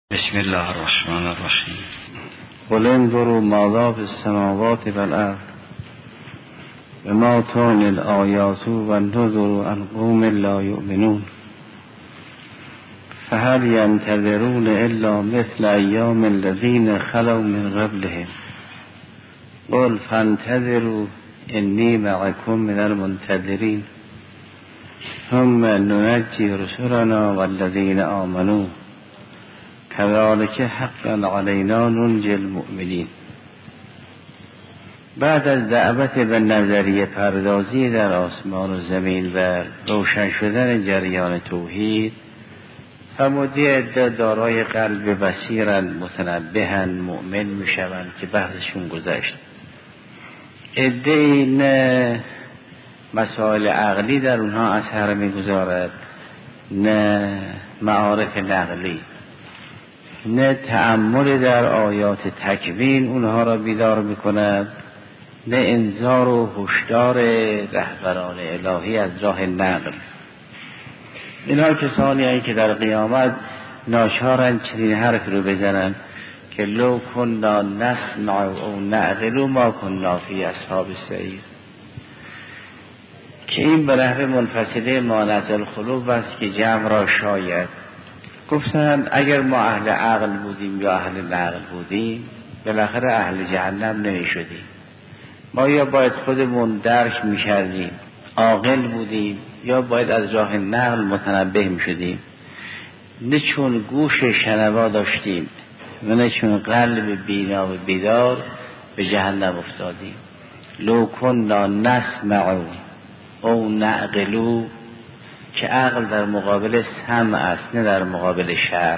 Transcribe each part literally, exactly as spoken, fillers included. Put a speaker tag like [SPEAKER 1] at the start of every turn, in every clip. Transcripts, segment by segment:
[SPEAKER 1] بسم الله الرحمن الرحیم. قل انظروا ماذا فی السماوات والارض وما تغنی الآیات والنذر عن قوم لا یؤمنون فهل ینتظرون الا مثل ایام الذین خلوا من قبلهم قل فانتظروا انی معکم من المنتظرین ثم ننجی رسلنا والذین آمنوا كذلك حقا علینا ننجی المؤمنین. بعد از دعوت به نظریه پردازی در آسمان و زمین و روشن شدن جریان توحید، فرمودی عده دارای قلب بصیرن متنبهن مؤمن می شوند که بحثشون گذشت. عده این مسائل عقلی در اونها اثر می گذارد، نه معارف نقلی، نه تأمل در آیات تکوین اونها را بیدار میکند، نه انذار و هشدار رهبران الهی از راه نقل. اینها کسانی هستند که در قیامت ناچارند چنین حرف رو بزنند که لو کنا نسمع او نعقل ما کنا فی اصحاب السعیر، که این به نحو منفصله مانع القلوب است که جمع را شاید. گفتند اگر ما اهل عقل بودیم یا اهل نقل بودیم بالاخره اهل جهنم نمی شدیم. ما یا باید خودمون درک می کردیم عاقل بودیم، یا باید از راه نقل متنبه می شدیم. نه چون گوش شنوا داشتیم و نه چون قلب بینا و بیدار به جهنم افتادیم. لو کنا نسمع او نعقلو، که عقل در مقابل سمع است نه در مقابل شرع.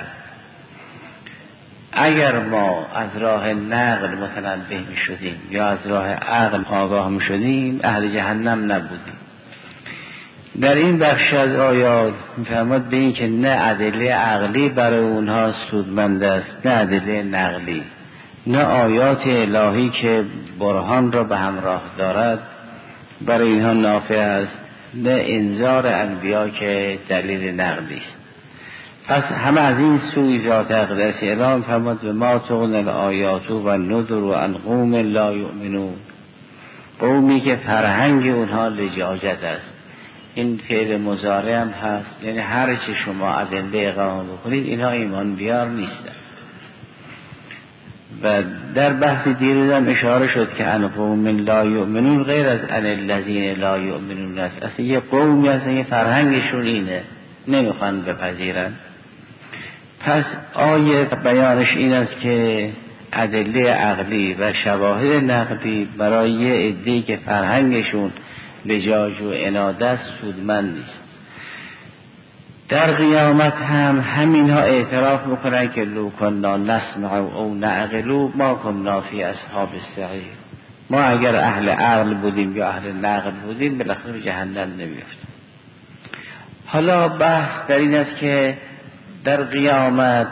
[SPEAKER 1] اگر ما از راه نقل متنبه می شدیم یا از راه عقل آگاه می شدیم اهل جهنم نبودیم. در این بخش از آیات می‌فرماد به این که نه ادله عقلی برای اونها سودمند است، نه ادله نقلی، نه آیات الهی که برهان را به همراه دارد برای اینها نافع است، نه انذار انبیا که دلیل نقلی است. پس همه از این سوی ذات اقدس اعلام فرمود و ما تغنی الآیات و نذر عن قوم لا یؤمنون، قومی که فرهنگ اونها لجاجت است. این فعل مضارع هم هست، یعنی هر چی شما ادله اقامه بکنید اینها ایمان بیار نیستن. و در بحث دیروز هم اشاره شد که ان قوم لا یؤمنون غیر از ان الذین لا یؤمنون است. اصلا یه قومی هستن یه فرهنگشون اینه، نمیخوان بپذیرن. پس آیه بیانش این است که ادله عقلی و شواهد نقلی برای یه عده‌ای که فرهنگشون لجاج و عناد است سودمند نیست. در قیامت هم همینها اعتراف میکنن که لو کنا نسمع او نعقل ما کنا فی اصحاب السعیر، ما اگر اهل عقل بودیم یا اهل نقل بودیم بالاخره جهنم نمیافتیم. حالا بحث در این است که در قیامت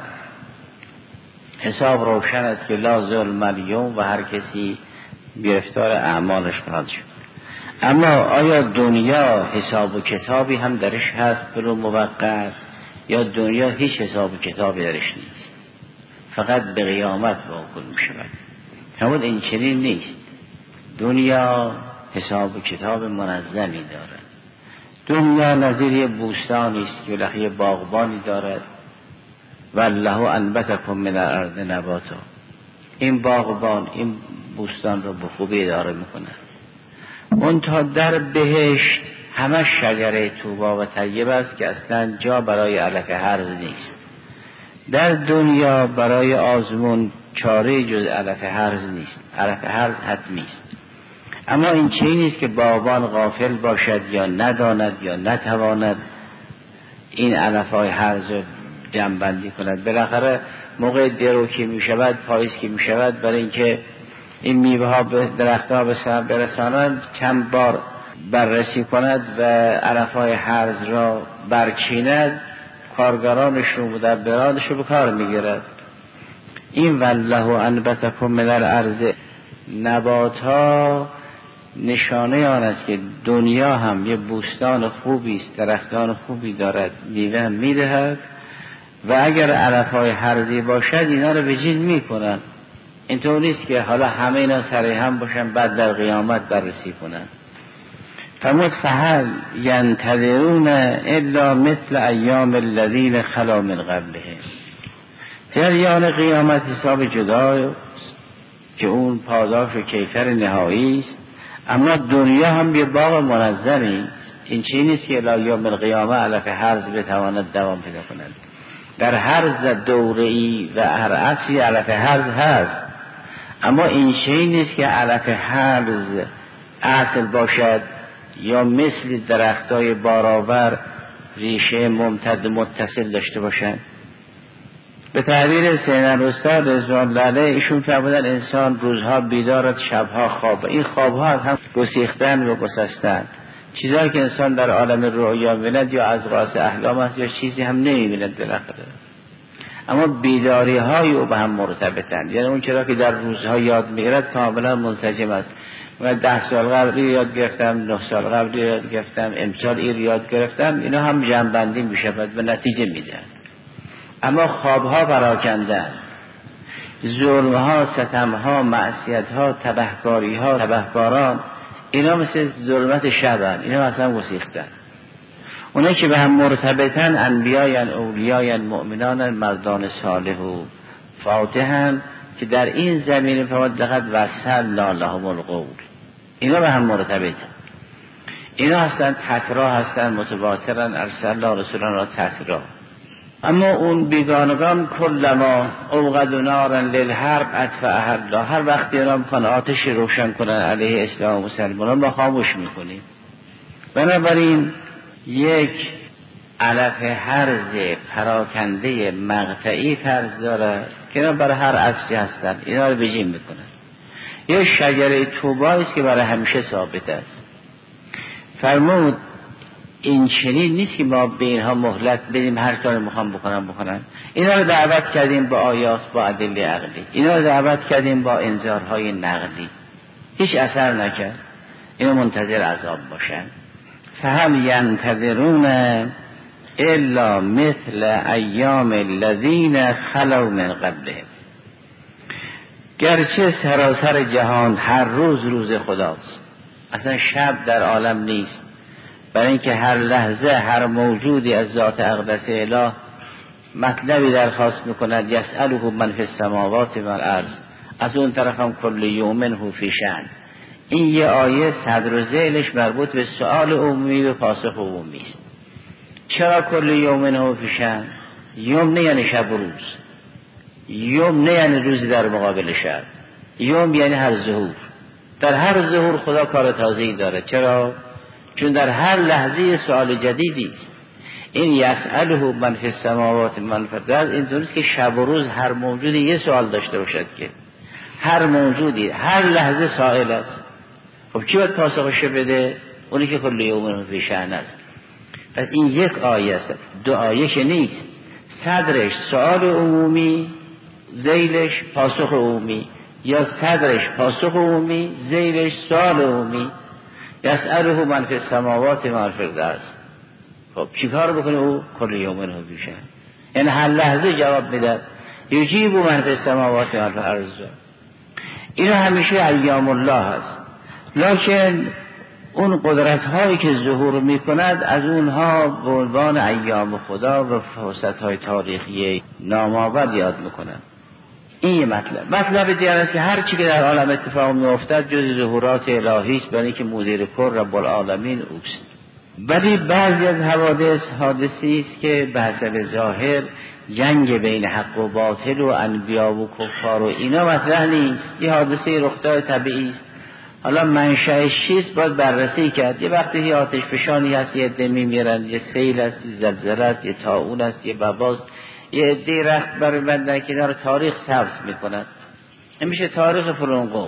[SPEAKER 1] حساب روشن است که لا ظلم الیوم و هر کسی گرفتار اعمالش خواهد شد. اما آیا دنیا حساب و کتابی هم درش هست بلو موقت، یا دنیا هیچ حساب و کتابی درش نیست، فقط به قیامت واقع می شود؟ همون این چنین نیست. دنیا حساب و کتاب منظمی دارد. دنیا نظیر یه بوستانی است که بالاخره باغبانی دارد. والله انبتکم من الارض نباتا، این باغبان این بوستان رو به خوبی اداره میکنه. منتها در بهشت همه شجره طوبا و طیب است که اصلا جا برای علف هرز نیست. در دنیا برای آزمون چاره جز علف هرز نیست، علف هرز حتمی است. اما این چیزی نیست که باغبان غافل باشد یا نداند یا نتواند این علف های هرز رو جمع‌بندی کند. بالاخره موقع درو که می شود، پاییز که می شود، برای اینکه این میوه ها به درخت ها به ثمر برسانند چند بار بررسی کند و علف های هرز را برچیند، کارگرانش رو مدبرانش رو به کار میگیرد. این والله انبتکم من الارض نباتا نشانه آن است که دنیا هم یه بوستان خوبی است، درختان خوبی دارد، میوه هم میدهد، و اگر علفهای هرزی باشد اینا رو وجید میکنن. اینطور نیست که حالا همه اینا سر هم باشن بعد در قیامت بررسی کنن. فرمود فهل ینتظرون الا مثل ایام الذین خلا من قبلهم. جریان قیامت حساب جدا که اون پاداش و کیفر نهایی است، اما دنیا هم یه باغ منظمی. این چیزی نیست که الی یوم القیامه علف هرز بتواند دوام پیدا کند. در هر دوره‌ای و هر عصری علف هرز هست، اما این چیزی نیست که علف هرز اصل باشد یا مثل درختای بارآور ریشه ممتد متصل داشته باشند. به تعبیر سیدنا رستم رضوان الله علیه ایشون فرمودن انسان روزها بیدارد شبها خواب. این خوابها هم گسیختن و گسستن، چیزایی که انسان در عالم رؤیا می‌بیند یا از راس احلام است یا چیزی هم نمی‌بیند بالاخره، اما بیداری های او به هم مرتبطند. یعنی اون چرا که در روزها یاد می‌گیرد کاملا منسجم است. من ده سال قبل یاد گرفتم، نه سال قبل یاد گرفتم، امسال این یاد گرفتم، اینا هم جمع‌بندی می‌شود به نتیجه میدن. اما خوابها پراکندن، ظلمها، ستمها، معصیتها، تبهکاریها، تبهکاران، اینا مثل ظلمت شبن، اینا اصلا گسیختن. اونایی که به هم مرتبطن انبیاین، اولیاین، مؤمنان، مردان صالح و فاتحن که در این زمین فقط لقد وصلنا لهم القول، اینا به هم مرتبطن. اینا هستن تترا، هستن متواترن، ارسلنا رسولنا را تترا. اما اون بیگانگان کلما اوقدوا نارا للحرب اطفأها الله، هر وقتی اینا میخوان آتش روشن کنن علیه اسلام و مسلمانان ما خاموش میکنیم. بنابراین یک علف هرز پراکنده مقطعی فرض داره که اینا برای هر عصری هستن، اینا رو بجیم میکنن. یک شجره توبایی است که برای همیشه ثابت است. فرمود این چنین نیست که ما به اینها مهلت بدیم هر کاری میخوام بکنن بکنن. اینا رو دعوت کردیم با آیات، با ادله عقلی، اینا رو دعوت کردیم با انذارهای نقلی، هیچ اثر نکرد. اینا منتظر عذاب باشن. فهم ینتظرون الا مثل ایام الذین خلوا من قبلهم. گرچه سراسر جهان هر روز روز خداست، اصلا شب در عالم نیست، برای اینکه هر لحظه هر موجودی از ذات اقدس اله مطلبی درخواست میکند. یسأله من فی السماوات و الارض، از اون طرف هم کل یوم هو فی شأن. این یه آیه صدر و ذیلش مربوط به سؤال عمومی و پاسخ عمومی است. چرا کل یوم هو فی شأن؟ یوم نه یعنی شب و روز، یوم نه یعنی روزی در مقابل شب، یوم یعنی هر ظهور. در هر ظهور خدا کار تازه‌ای داره. چرا؟ چون در هر لحظه سوال جدیدی است. این یسأله من فی السماوات من فی الارض، این درست که شب و روز هر موجودی یه سوال داشته باشد، که هر موجودی هر لحظه سائل است. خب کی باید پاسخش بده؟ اونی که کل یوم فی شأن است. پس این یک آیه است، دو آیه که نیست. صدرش سوال عمومی، ذیلش پاسخ عمومی، یا صدرش پاسخ عمومی، ذیلش سوال عمومی. یسأله من فی السماوات و من فی الارض. خب چی کار بکنه او؟ کل یوم هو فی شأن، یعنی هر لحظه جواب میده. یجیب من فی السماوات و من فی الارض. اینا همیشه ایام الله هست، لکن اون قدرت هایی که ظهور میکند از اونها به عنوان ایام خدا و فرصت های تاریخی نامآور یاد میکنند. این یه مطلب. مطلب دیگر است که هر چی که در عالم اتفاق میافتد جز ظهورات الهی است، برای اینکه مدیر کل رب العالمین اوست. ولی بعضی از حوادث حادثی است که به حسب ظاهر جنگ بین حق و باطل و انبیا و کفار و اینا مطرح نیست. یه حادثه رخداد طبیعی است. حالا منشأش چیست باید بررسی کرد. یه وقتی یه آتش فشانی هست، یه عده میمیرن، یه سیل است، یه زلزله است، یه طاعون است، یه وباست، یه عده رخت برای بندن که اینا رو تاریخ ثبت میکنن. این میشه تاریخ فرنگو.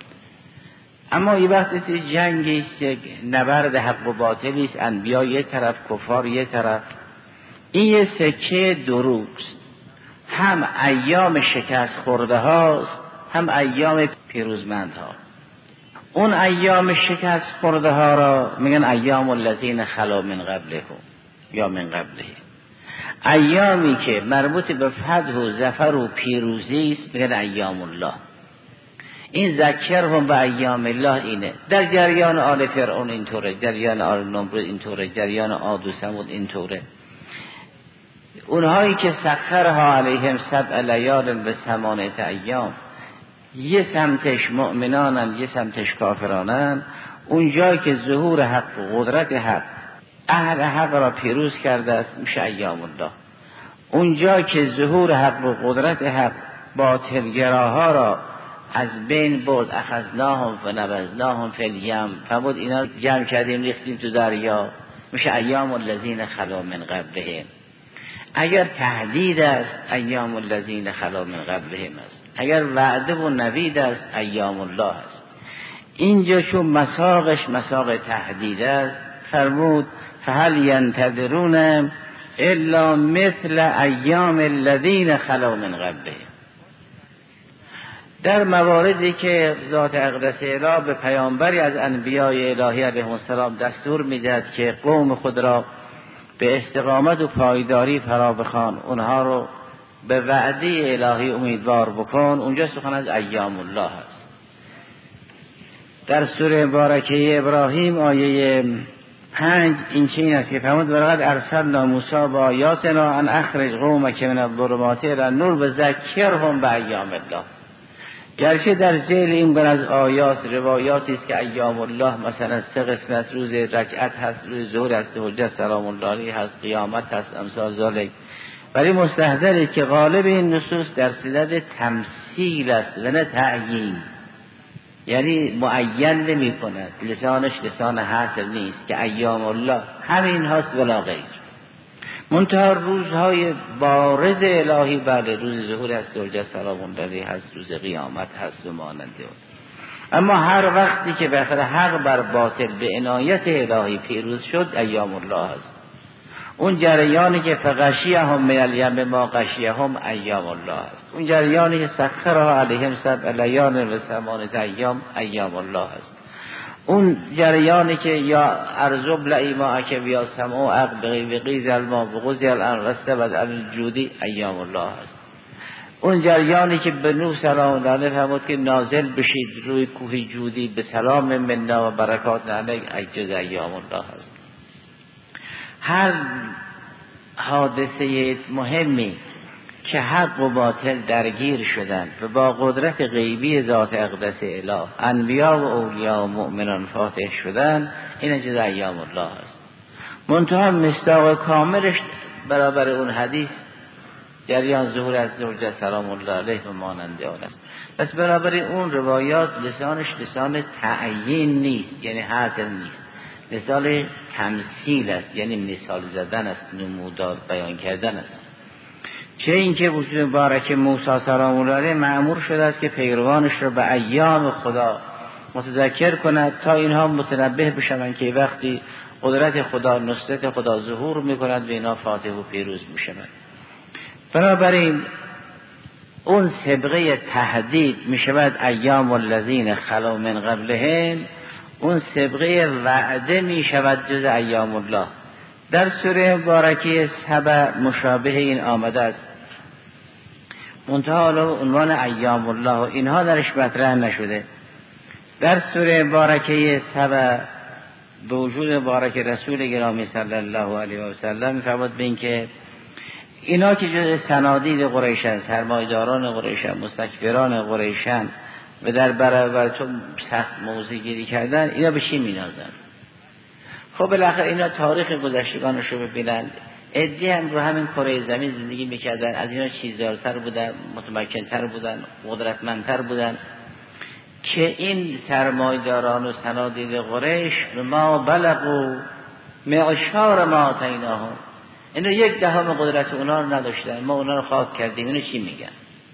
[SPEAKER 1] اما یه وقتی جنگی است، نبرد حق و باطلی است، انبیا یه طرف، کفار یه طرف، این یه سکه دروست. هم ایام شکست خورده هاست، هم ایام پیروزمند ها. اون ایام شکست خورده ها را میگن ایام الذین خلا من قبلهم یا من قبله. ایامی که مربوط به فتح و ظفر و پیروزی است میگن ایام الله. این ذکرهم به ایام الله اینه. در جریان آل فرعون اینطوره، جریان آل نمرود اینطوره، جریان عاد و ثمود اینطوره. اونهایی که سخرها علیهم سبع لیال به ثمانیة ایام، یه سمتش مؤمنانن یه سمتش کافرانن، اونجایی که ظهور حق و قدرت حق اهل حق را پیروز کرده است میشه ایام الله. اونجا که ظهور حق و قدرت حق باطلگراها را از بین برد، اخذناهم و نبذناهم فی الیم، فرمود اینا جمع کردیم ریختیم تو دریا، میشه ایام الذین خلو من قبلهم. اگر تهدید است ایام الذین خلو من قبلهم است، اگر وعده و نوید است ایام الله است. اینجا چون مساقش مساق تهدید است فرمود فهل ینتظرون الا مثل ایام الذین خلو من قبلهم. در مواردی که ذات اقدس اله به پیامبری از انبیای الهی علیهم السلام دستور میداد که قوم خود را به استقامت و پایداری فرا بخوان، اونها رو به وعده الهی امیدوار بکن، اونجا سخن از ایام الله است. در سوره مبارکه ابراهیم آیه پنج این چنین است که فرمود ولقد ارسلنا موسی با آیاتنا ان اخرج قومک من الظلمات الی النور بذکرهم بایام الله. گرچه در ذیل این بر از آیات روایاتی است که ایام الله مثلا سه قسمت، روز رجعت هست، روز ظهور هست، حجت سلام الله علیه هست، قیامت هست، امثال ذالک، ولی مستحضر که غالب این نصوص در صدد تمثیل است و نه تعیین، یعنی معین نمی کند، لسانش لسان حاصل نیست که ایام الله همین هست ولا غیر. منتها روزهای بارز الهی بله، روز ظهور هست، حجت سلام الله علیه هست، روز قیامت هست و ماننده. اما هر وقتی که بخاطر حق بر باطل به عنایت الهی پیروز شد ایام الله هست. اون جریانی که فغشیهم من الیم ما غشیهم ایام الله است. اون جریانی که سخرها علیهم سبع لیال و ثمانیة ایام ایام الله است. اون جریانی که یا ارزب لعیما که بیا سمعو عقب بقیز الماء بغضی الانرسته و الجودی ایام الله است. اون جریانی که به نوح سلام الله علیه فرمود که نازل بشید روی کوه جودی به سلام منا و برکات علیک اجز ایام الله است. هر حادثه مهمی که حق و باطل درگیر شدند و با قدرت غیبی ذات اقدس اله انبیا و اولیا و مؤمنان فاتح شدند، این جز ایام الله است. منتها مصداق کاملش برابر اون حدیث جریان ظهور از حجت سلام الله علیه و ماننده آن است. پس برابر اون روایات لسانش لسان تعیین نیست، یعنی حاصل نیست، مثال تمثیل است، یعنی مثال زدن است، نمودار بیان کردن است. چه اینکه وجود مبارک موسی سلام الله علیه مأمور شده است که پیروانش را به ایام خدا متذکر کند تا اینها متنبه بشوند که وقتی قدرت خدا، نصرت خدا ظهور میکند و اینا فاتح و پیروز میشوند. بنابراین اون سابقه تهدید میشود ایام الذین خلو من قبلهم، اون سابقه وعده می شود جز ایام الله. در سوره مبارکه سبع مشابه این آمده است، منتها حالا عنوان ایام الله و اینها درش مطرح نشده. در سوره مبارکه سبع به وجود مبارک رسول گرامی صلی الله علیه و سلم می‌فرماد به این که اینا که جز صنادید قریشن، سرمایه‌داران قریشن، مستکبران قریشن و در برابر تو سخت موضع گیری کردن، اینا به چی مینازن؟ خب بالاخره اینا تاریخ گذشتگانش رو ببینند. عده‌ای هم رو همین کره زمین زندگی میکردن، از اینا چیزدارتر بودن، متمکنتر بودن، قدرتمندتر بودن، که این سرمایه‌داران و صنادید قریش ما بلغوا معشار ما آتیناهم، اینا یک دهم قدرت اونا رو نداشتن، ما اونا رو خاک کردیم. اینو چی میگن؟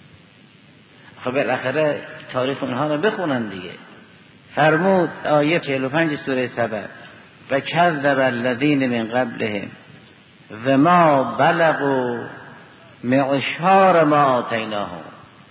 [SPEAKER 1] خب بالاخره تاریخ اونها رو بخونن دیگه. فرمود آیه چهل و پنج سوره سبع و کذب الذین من قبلهم و ما بلغوا معشار ما آتیناهم.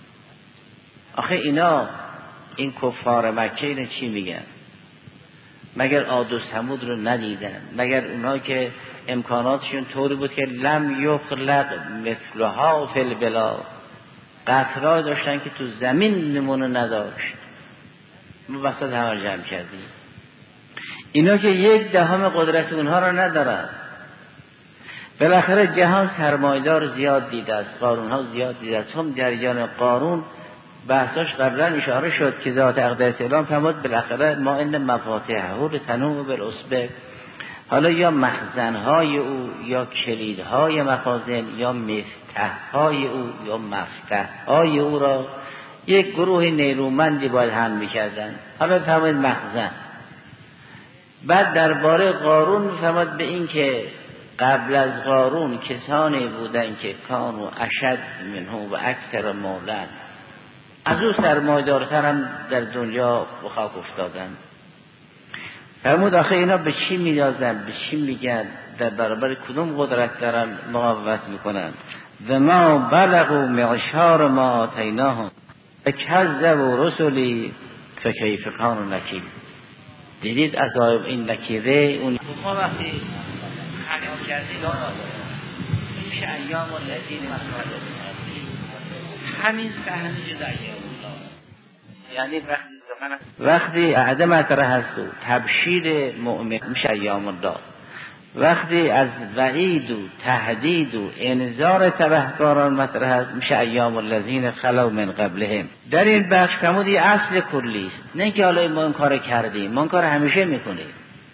[SPEAKER 1] آخه اینا این کفار مکه اینو چی میگن؟ مگر عاد و ثمود رو ندیدن؟ مگر اونها که امکاناتشون طوری بود که لم یخلق مثلها فی البلاد، قطره‌ای داشتن که تو زمین نمونه نداشت. ما وسط همه جمع کردیم. اینا که یک دهم قدرت اونها را ندارن. بالاخره جهان سرمایدار زیاد دیده است، قارون ها زیاد دیده است. هم جریان قارون بحثاش قبلا اشاره شد که ذات اقدس اعلام فرمود بالاخره ما ان مفاتیحه لتنوء بالاصبع. حالا یا مخزن‌های او یا کلیدهای مخازن یا مفتاح‌های او یا مفتاح‌های او را یک گروه نیرومندی باید حمل می‌کردن. حالا فرمود مخزن. بعد درباره قارون فرمود به این که قبل از قارون کسانی بودن که کانوا اشد منه و اکثر مالا، از او سرمایه‌دارتر هم در دنیا به خاک افتادن. فرمود آخه اینا به چی می‌یازن، به چی میگن، در برابر کدوم قدرت دارن مقاومت میکنن؟ و ما بلغوا معشار ما آتیناهم فکذبوا رسلی فکیف کان نکیر. دیدید عذاب این نکیره اون ما وقتی خلق کردید میشه ایام و لذین مسئله همین صحنه جدا ایام الله، یعنی وقتی وقتی عهد مطرح هست و تبشیر مؤمن میشه ایام الله، وقتی از وعید و تهدید و انذار تبهکاران مطرح هست میشه ایام الذین خلو من قبلهم. در این بخش فرمودی اصل کلی است، نه که حالا ما این کار کردیم، ما این کار همیشه میکنیم.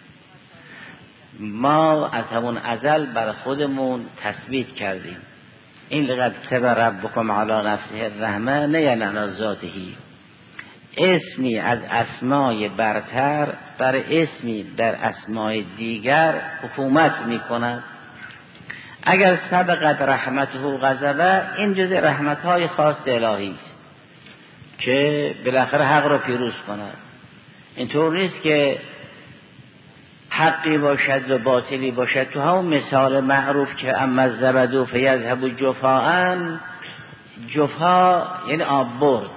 [SPEAKER 1] ما از همون ازل بر خودمون تثبیت کردیم این لقد كتب ربكم علی نفسه الرحمه نه یعنی علی ذاته. اسمی از اسمای برتر بر اسمی در اسمای دیگر حکومت میکند. اگر سبقت رحمته و غضبه، این جز رحمتهای خاص الهی است که بالاخره حق را پیروز کند. اینطور نیست که حقی باشد و باطلی باشد. تو همون مثال معروف که اما الزبد فیذهب جفاء، جفا یعنی آب برد.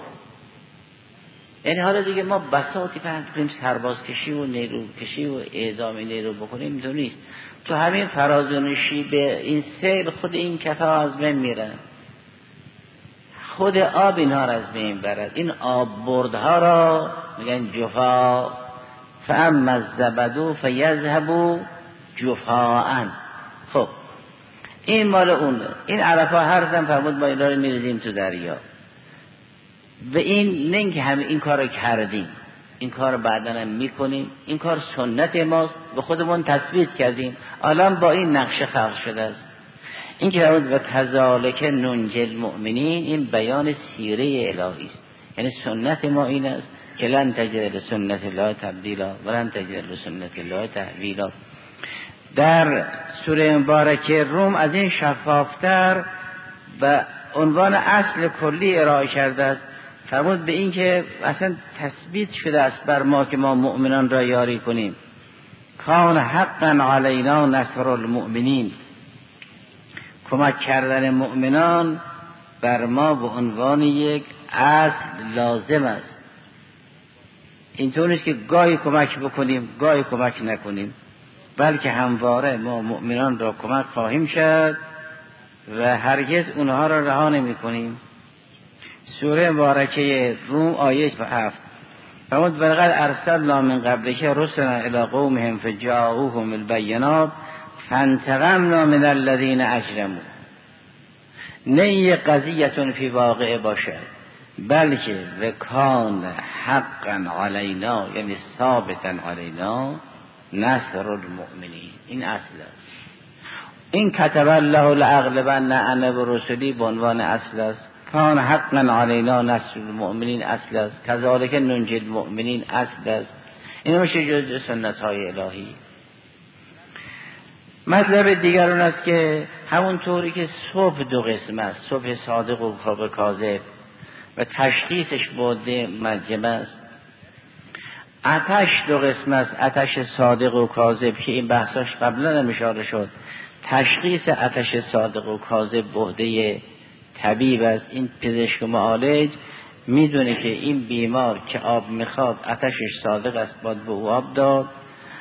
[SPEAKER 1] یعنی حالا دیگه ما بساطی پهن کنیم سرباز کشی و نیرو کشی و اعزام نیرو بکنیم، اینطور نیست. تو همین فرازونشی به این سیل خود این کفا از بین میرن، خود آب اینها را از بین برد. این آب بردها را میگن جفا. فاما الزبد فیذهب جفاء. خب این مال اون. این علفا هر زن فرمود ما اینا رو میریزیم تو دریا. و این نه که همه این کار رو کردیم، این کار رو بعداً هم میکنیم، این کار سنت ماست، به خودمون تثبیت کردیم، الان با این نقشه خلق شده است. این که و کذالک ننجی المؤمنین، این بیان سیره الهی است. یعنی سنت ما این است که لن تجد لسنت الله تبدیلا و لن تجد لسنت الله تحویلا. در سوره مبارکه روم از این شفافتر به عنوان اصل کلی ارائه کرده است. فرمود به این که اصلا تثبیت شده است بر ما که ما مؤمنان را یاری کنیم. کان حقا علینا نصر المؤمنین، کمک کردن مؤمنان بر ما به عنوان یک اصل لازم است. اینطور نیست که گاهی کمک بکنیم گاهی کمک نکنیم، بلکه همواره ما مؤمنان را کمک خواهیم شد و هرگز اونها را رها نمی کنیم. سوره مبارکه روم آیه هفت فرمود ولقد ارسلنا من قبلک رسلا الی قومهم فجاءوهم البینات فانتقمنا من الذین اجرموا. نه یک قضیه فی واقع باشد، بلکه و کان حقا علینا، یعنی ثابتا علینا نصر المؤمنین. این اصل است. این کتب الله لاغلبن انا برسلی به عنوان اصل است. کان حقا علینا نصر المؤمنین اصل است. کذالک ننجی المؤمنین اصل است. این میشه جز سنت های الهی. مطلب دیگر اون است که همون طوری که صبح دو قسم است، صبح صادق و صبح کاذب، و تشخیصش بوده مجمع است. آتش دو قسم است، آتش صادق و کاذب که این بحثاش قبلا هم اشاره شد. تشخیص آتش صادق و کاذب بوده طبیب است. این پزشک و معالج میدونه که این بیمار که آب میخواد آتشش صادق است، باید به او آب داد،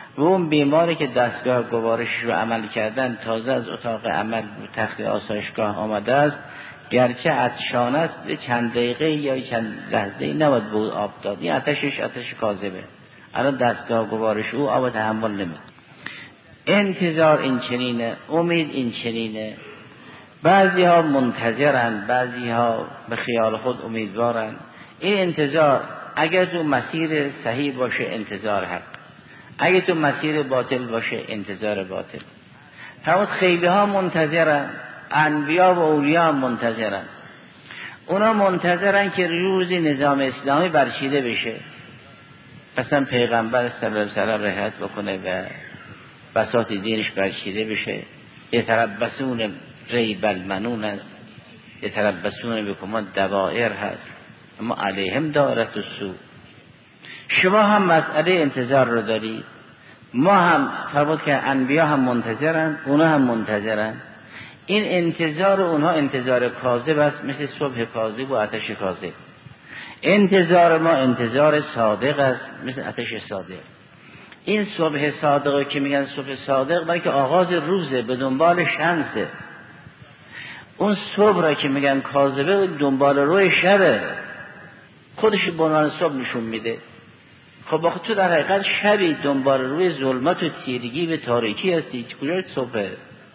[SPEAKER 1] و اون بیماری که دستگاه گوارش رو عمل کردن تازه از اتاق عمل تخت آسایشگاه آمده است، گرچه عطشان است به چند دقیقه یا چند لحظه نباید به او آب داد. این آتشش آتش کاذبه. الان دستگاه گوارش او آب تحمل نمیده. انتظار این چنینه، امید این چنینه. بعضی ها منتظرن، بعضی ها به خیال خود امیدوارن. این انتظار اگر تو مسیر صحیح باشه انتظار حق، اگر تو مسیر باطل باشه انتظار باطل. همون خیلی ها منتظرن، انبیا و اولیاء منتظرن. اونا منتظرن که روزی نظام اسلامی برچیده بشه، مثلا پیغمبر صلی الله علیه و سلم رحلت بکنه و بساط دینش برچیده بشه. یتربصون ریب المنون است، یتربصون بکم دوائر هست، اما علیهم دائرة السوء. شما هم مسئله انتظار رو دارید، ما هم فرمود که انبیا هم منتظرن، اونا هم منتظرن. این انتظار اونها انتظار کاذب است، مثل صبح کاذب و آتش کاذب. انتظار ما انتظار صادق است، مثل آتش صادق. این صبح صادقه که میگن صبح صادق برای که آغاز روزه، به دنبال شمسه. اون صبح را که میگن کاذبه دنبال روی شبه، خودش به عنوان صبح نشون میده. خب آخه تو در حقیقت شبی دنبال روی ظلمت و تیرگی و تاریکی هستی، کجای صبحه؟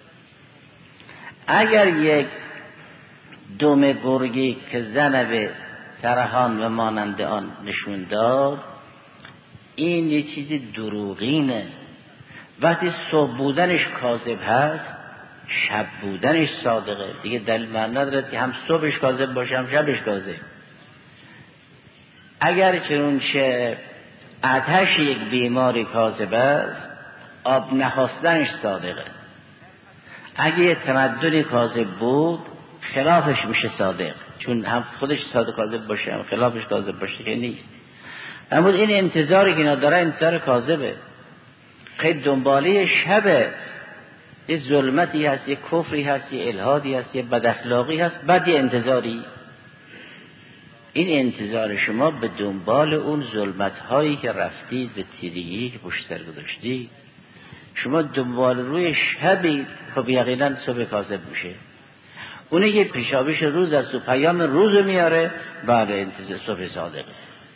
[SPEAKER 1] اگر یک دم گرگی که زنب سرحان و مانند آن نشون داد، این یه چیزی دروغینه. وقتی صبح بودنش کاذب هست، شب بودنش صادقه. دیگه دلیل معنی نداره که هم صبحش کاذب باشه هم شبش کاذب. اگر چنانچه آتش یک بیماری کاذب است، آب نخواستنش صادقه. اگه یه تمدنی کاذب بود، خلافش میشه صادق، چون هم خودش صادق کاذب باشه هم خلافش کاذب باشه که نیست. اما این انتظاری که نداره انتظار کاذبه. خیلی دنباله شبه، یه ظلمتی هست، یه کفری هست، یه الحادی هست، یه بداخلاقی هست، بعد یه انتظاری. این انتظار شما به دنبال اون ظلمت هایی که رفتید، به تیریگی که پشت سر گذاشتید، شما دنبال روی شبی، خب یقینا صبح کاذب میشه. اونی که پیشابیش روز است و پیام روز میاره، بعد انتظار صبح صادقه.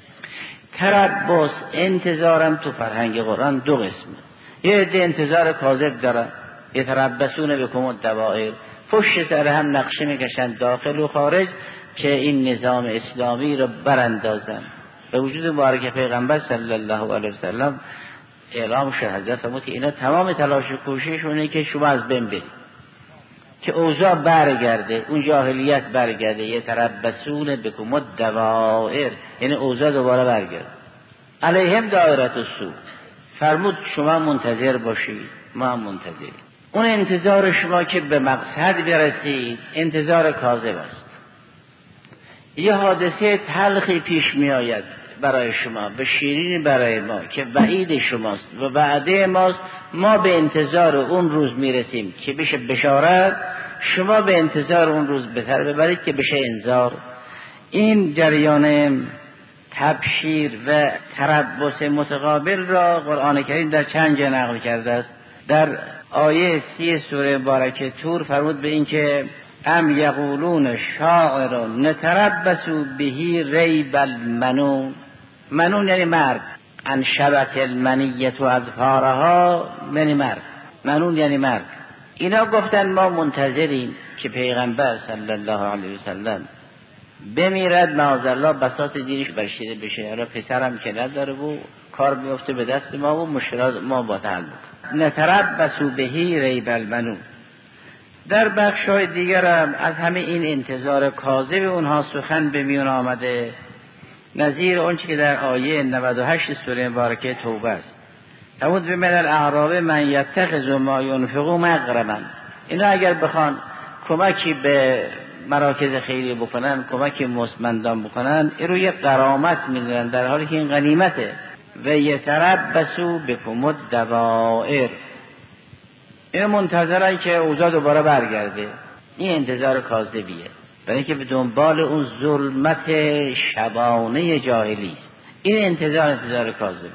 [SPEAKER 1] تربص انتظارم تو فرهنگ قرآن دو قسمه. یه عده انتظار کاذب دارن، یتربصون بکم الدوائر، پشت سر هم نقشه میکشن داخل و خارج که این نظام اسلامی رو براندازن. به وجود مبارک پیغمبر صلی الله علیه وسلم اعلام شد، حضرت فرمود که اینا تمام تلاش و کوششونه که شما از بین برید، که اوضاع برگرده، اون جاهلیت برگرده. یتربصون بکم الدوائر، یعنی اوضاع دوباره برگرده. علیهم دائرة السوء. فرمود شما منتظر باشید، ما هم منتظریم. اون انتظار شما که به مقصد برسید انتظار کاذب است. یه حادثه تلخی پیش می آید برای شما، به شیرین برای ما، که وعید شماست و وعده ماست. ما به انتظار اون روز می رسیم که بشه بشارت، شما به انتظار اون روز بهتر ببرید که بشه انذار. این جریان تبشیر و تربص متقابل را قرآن کریم در چند جا نقل کرده است. در آیه سی سوره مبارکه طور فرمود به این که ام یقولون شاعر نتربص بهی ریب المنون. منون یعنی مرگ. انشبت المنیت و اظفارها یعنی مرگ. منون یعنی مرگ. اینا گفتن ما منتظریم که پیغمبر صلی الله علیه وسلم بمیرد، معاذالله بساط دینش برشیده بشه. حالا پسرم که نداره و کار میفته به دست ما و مشکلات ما با تعلق. نتربص بهی ریب المنون. در بخش‌های دیگر هم از همه این انتظار کاذب اونها سخن به میون آمده، نظیر اون که در آیه نود و هشت سوره مبارکه توبه است. فرمود به من الاعراب من یتخذ ما ينفق مغرما. اینا اگر بخوان کمکی به مراکز خیریه بکنن، کمکی مستمندان بکنن، این رو یه غرامت میدونن، در حالی که این غنیمته. و یتربصوا بکم الدوائر، این منتظرن که اوضاع دوباره برگرده. این انتظار کاذبیه، برای اینکه به دنبال اون ظلمت شبانه جاهلی است. این انتظار انتظار کاذبه.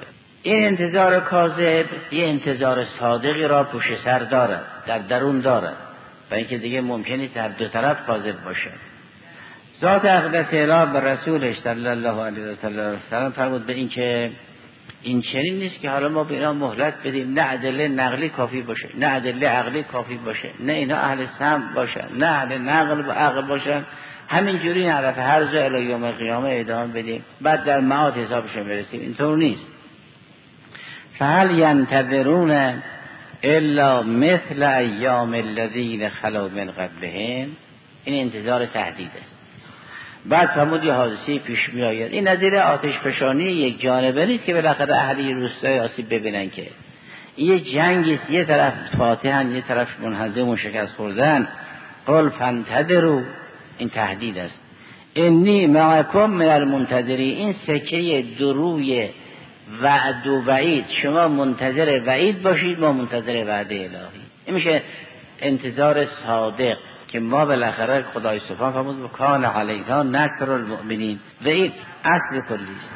[SPEAKER 1] این انتظار کاذب یه انتظار صادقی را پشت سر دارد، در درون دارد، و اینکه دیگه ممکن نیست در دو طرف کاذب باشه. ذات اقدس اله به رسولش صلی الله علیه و سلم فرمود به این که این چنین نیست که حالا ما به اینا مهلت بدیم، نه ادله نقلی کافی باشه، نه ادله عقلی کافی باشه، نه اینا اهل سمع باشن، نه اهل نقل و عقل باشن، همینجوری نعرف هر جا الی یوم القیامه ادامه بدیم بعد در معاد حسابشون برسیم. اینطور نیست. فهل ینتظرون الا مثل ایام الذین خلو من قبلهم. این انتظار تهدید است. بعد فرمود یه حادثه پیش می آید. این نظیر آتش فشانی یک جانبه نیست که بالاخره اهلی روستای آسیب ببینن، که این یه جنگی است، یه طرف فاتحن یه طرف منهزم و شکست خوردن. قل فانتظروا، این تهدید است. انی معکم من المنتظری، این سکه دروی وعد و وعید، شما منتظر وعید باشید، ما منتظر وعده الهی. این میشه انتظار صادق که ما بالاخره خدای سبحان فرمود و کان علیها نکر المؤمنین، و این اصل کلی است.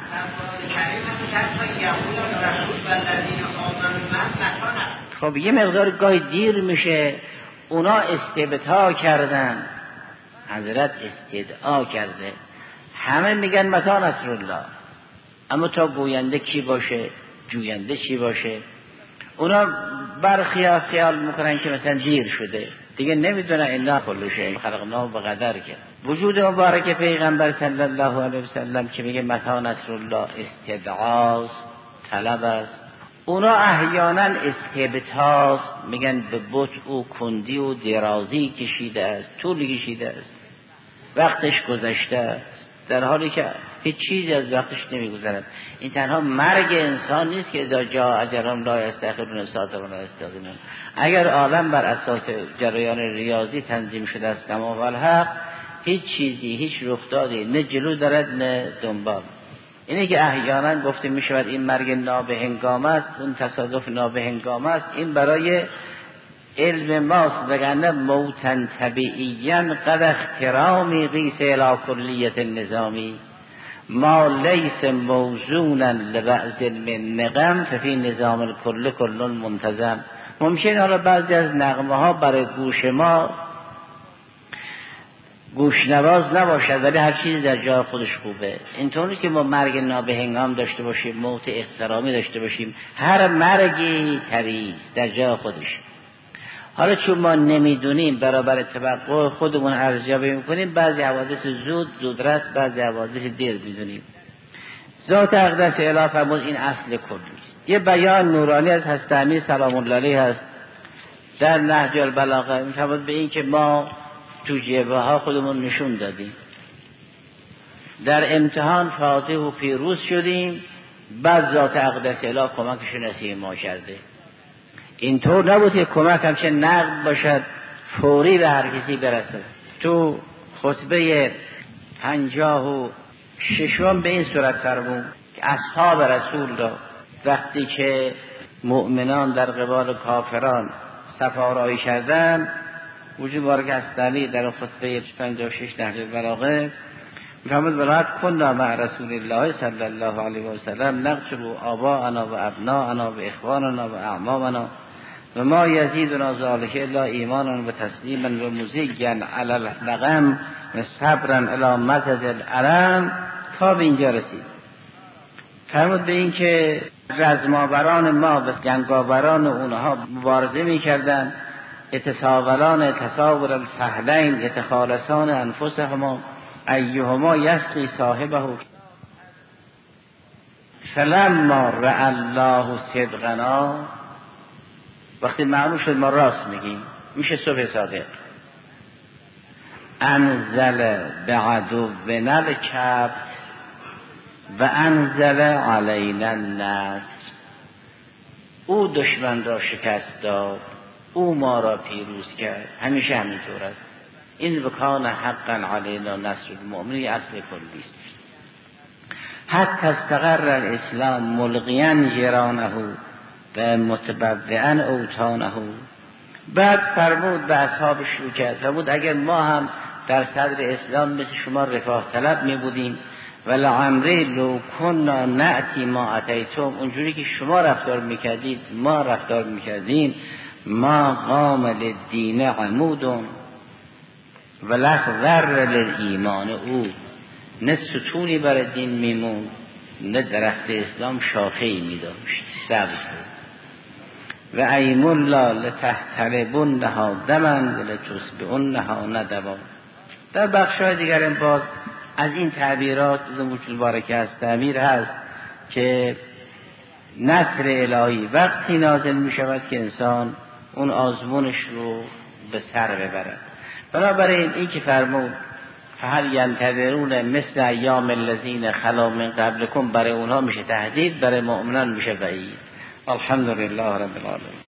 [SPEAKER 1] خب یه مقدار گاهی دیر میشه، اونا استبطاع کردن، حضرت استدعا کرده، همه میگن متی نصر الله، اما تا گوینده کی باشه، جوینده چی باشه. اونا برخیال خیال میکنن که مثلا دیر شده دیگه، نمیدونن الا کل شیء خلقناه بقدر. که وجود مبارک پیغمبر صلی الله علیه وسلم که میگه متی نصر الله استدعاست، طلب است. اونا احیانا استبطاء میگن به بطء و کندی و درازی کشیده است، طول کشیده است، وقتش گذشته است، در حالی که هیچ چیزی از وقتش نمیگذرد. این تنها مرگ انسان نیست که اذا جاء اجلهم لا یستأخرون ساعة ولا یستقدمون. اگر عالم بر اساس جریان ریاضی تنظیم شده است کما والحق، هیچ چیزی، هیچ رخدادی نه جلو دارد نه دنبال. اینه که احیانا گفته می شود این مرگ نابهنگام است، اون تصادف نابهنگام است. این برای علم ماست، وگرنه موتن طبیعیاً قد احترامی قیس الی کلیت النظامی ما لیس موزونا لبعض من نغم ففی نظام الکل کل منتظم. ممکن حالا بعضی از نغمه ها برای گوش ما گوشنواز نباشد، ولی هر چیزی در جای خودش خوبه. اینطوری که ما مرگ نابهنگام داشته باشیم، موت احترامی داشته باشیم، هر مرگی طبیعی است در جای خودش. حالا چون ما نمیدونیم، برابر توقع خودمون ارزیابی میکنیم، بعضی حوادث زود زودرس، بعضی حوادث دیر میدونیم. ذات اقدس اله فرمود این اصل کلی است. یه بیان نورانی از حضرت امیر سلام الله علیه هست در نهج البلاغه، میفرماد به این که ما تو جبهه ها خودمون نشون دادیم، در امتحان فاتح و پیروز شدیم، بعد ذات اقدس اله کمکش نصیب ما کرده. اینطور نبود که کمک همچه نقد باشد فوری به هر کسی برسد. تو خطبه پنجاه و ششم به این صورت فرمود که اصحاب رسول را وقتی که مؤمنان در قبال کافران سفارایی کردن، وجود بارک استعلی در خطبه پنجاه و شش نهج البلاغه میفرمود ولات کنا مع رسول الله صلی الله علیه و سلم نقتل آباءنا و ابناءنا و اخواننا و اعمامنا و ما یزیدنا ذلک الا ایمانا و تسلیما و مزیجا علی اللغم و صبرا الی مزج الالم. تا به اینجا رسید. فرمود به این که رزماوران ما و جنگاوران اونها مبارزه میکردن، اتساولان تصاور الفهلین یتخالصان انفسهما ایهما یسقی صاحبه فلما رأى الله صدقنا. وقتی معلوم شد ما راست میگیم، میشه صبح صادق. انزل بعدونا الکبت و انزل علینا النصر. او دشمن را شکست داد، او ما را پیروز کرد. همیشه همینطور است. این وکان حقا علینا نصر المؤمنین اصل کلی است. حتی استقر الاسلام ملقیاً جرانه و متبوعاً اوطانه. بعد فرمود به اصحابش رو کرد، فرمود اگر ما هم در صدر اسلام مثل شما رفاه طلب می بودیم ولعمری لو کنا نأتی ما اتیتم، اونجوری که شما رفتار میکردید ما رفتار میکردیم. ما قام للدین عمودون ولخضر للایمان او، نه ستونی برای دین میمون نه درخت اسلام شاخه‌ای میداشت سبز بود. و ایم الله لتحتربنها دما ولتصبئنها ندبا. در بخش‌های دیگر این باز از این تعبیرات وجود بارکه است تعبیر هست که نصر الهی وقتی نازل می شود که انسان اون آزمونش رو به سر ببرد. بنابراین این که فرمود فهل ینتظرون مثل ایام الذین خلا من قبلکم، برای اونها میشه تهدید، برای مؤمنان میشه وعید. الحمدلله رب العالمین.